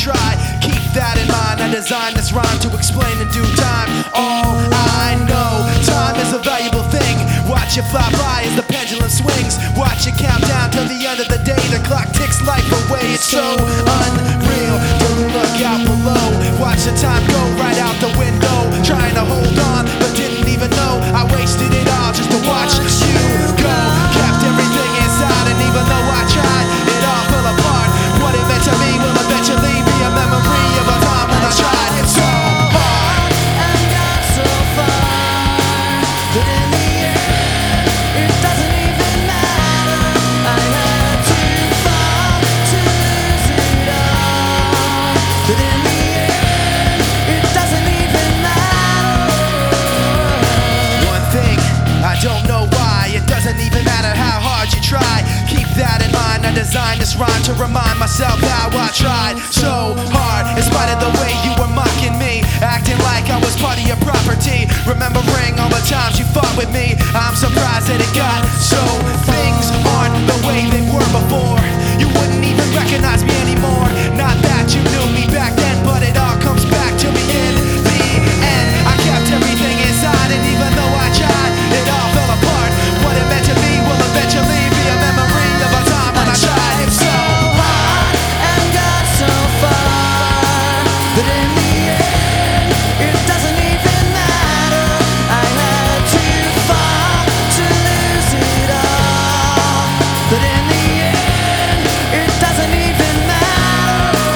try. Keep that in mind, I designed this rhyme to explain in due time. All I know, time is a valuable thing. Watch it fly by as the pendulum swings. Watch it count down till the end of the day. The clock ticks life away, it's so unreal. Don't look out below, watch the time go right out the window. Trying to hold on, but didn't even know I wasted it all just to watch you go. Kept everything inside, and even though I tried, it all fell apart. What it meant to me will eventually be a memory of a time when I tried so hard and got so far, but in the end, it doesn't even matter. I had to fall to lose it all, but in the end, it doesn't even matter. One thing, I don't know why, it doesn't even matter how hard you try. Keep that in mind, I designed this rhyme to remind myself how I tried so hard. In spite of the way you were mocking me, acting like I was part of your property, remembering all the times you fought with me, I'm surprised that it got so. Things aren't the way they were before. You wouldn't even recognize me anymore. Not that you knew me back then, but it all comes back to me in the end. I kept everything inside, and even though I tried, it all fell apart. What it meant to me will eventually be a memory of a time when I tried so hard and got so far, but in the end, it doesn't even matter. I had to fall to lose it all, but in the end, it doesn't even matter.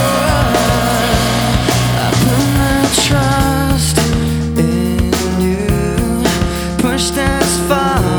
I put my trust in you, pushed as far